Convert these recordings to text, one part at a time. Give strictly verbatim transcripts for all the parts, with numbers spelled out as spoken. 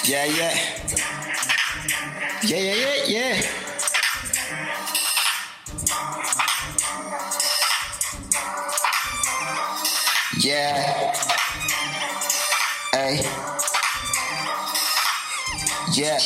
Yeah, yeah. Yeah, yeah, yeah, yeah. Yeah. Hey. Yeah.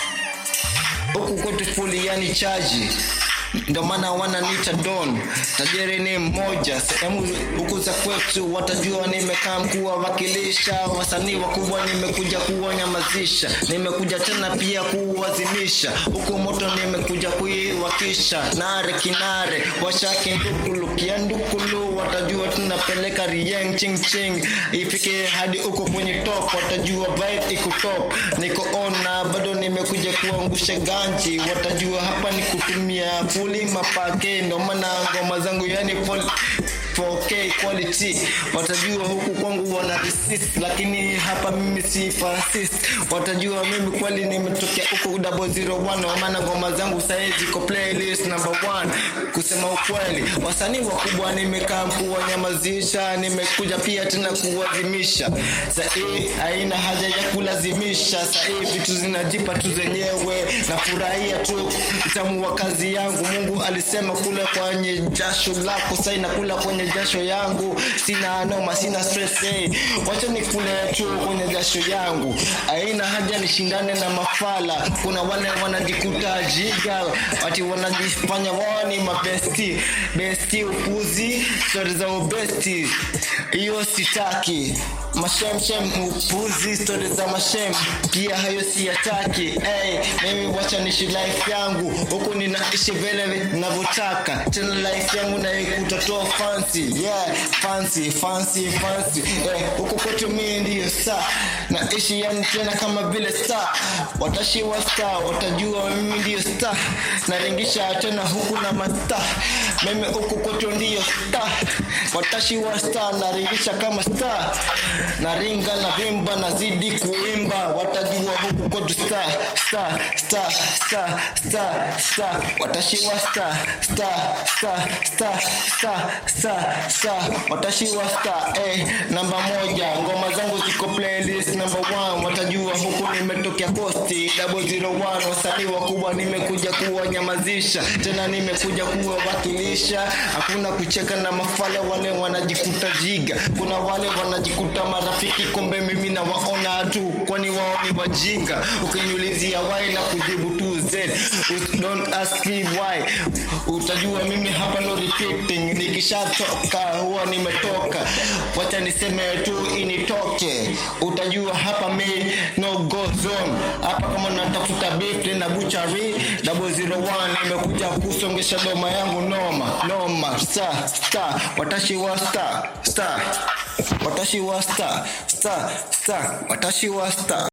Huku kwetu fully yani charge. Ndo maana wananiita Don. Tajiri ni mmoja. Sehemu huku za kwetu watajua nimekaa kuwa wakilisha. Wasanii wakubwa nimekuja kuwanyamazisha. Nimekuja tena pia kuwazimisha. Huku moto nimekuja kuiwakisha. Nare kinare washaki ndukulu kiandukulu. Watajua tunapeleka rieng ching ching. Ifike hadi huko kwenye top. Watajua vibe iko top. Niko on na bado nimekuja kuangusha ganji. Watajua hapa ni kutumia fully mapake. Ndo maana ngoma zangu yani full four K quality. Watajua huku kwangu wana resist. Lakini hapa mimi si fascist. Watajua mimi kweli nimetokea huku double zero one. Maana ngoma zangu saizi ko playlist number one. Kusema ukweli wasanii wakubwa nimekaa kuwanyamazisha. Nimekuja pia tena kuwazimisha. Sahi haina haja ya kulazimisha. Sahi vitu zinajipa tu zenyewe. Nafurahia tu utamu wa kazi yangu. Mungu alisema kula kwenye jasho lako. Sasa nakula kwenye jasho yangu. Sina noma, sina stress. Hey. Wacha nikule tu kwenye jasho yangu. Haina haja nishindane na mafala. Kuna wale wanajikuta jiga. Wati wanajifanya wao ni mabesti. Besti upuzi. Stories za ubesti. Iyo sitaki. Mashem shem upuzi. Stories za mashem. Pia hayo siyataki. Hey, mimi wacha nishi life yangu. Huku ninaishi vile ninavyotaka. Tena life yangu na ikutatoa fancy. Yeah, fancy, fancy, fancy. Eh, huku kwetu mimi ndiyo star. Naishi yani tena kama vile star. Watashi wa star, watajua mimi ndiyo star. Naringisha tena huku na masta. Mimi huku kwetu ndiyo star. Watashi wa star, naringisha kama star. Naringa na vimba nazidi kuimba. Watajua huku kwetu star, star, star, star, star, star. Watashi wa star, star, star, star, star, star, star. Watashi wa star, eh, namba moja. Ngoma zangu ziko playlist number one. Watajua huku nimetokea Costi double zero one. Wasanii wakubwa nimekuja kuwanyamazisha. Tena nimekuja kuwawakilisha. Hakuna kucheka na mafala wale wanajikuta jiga. Kuna wale wanajikuta marafiki kumbe mimi na waona tu. Kwani wao ni wajinga. Ukiniulizia why na kujibu tu Z. Don't ask me why. Utajua mimi hapa no repeating. Nikishatoka huwa nimetoka. Wacha niseme tu initoke. Utajua hapa me no go zone. Hapa kama natafuta beef na butchery double zero one. Nimekuja kusongesha doma yangu noma. Noma star star. Watashi wa star star. Watashi wa star star star. Watashi wa star.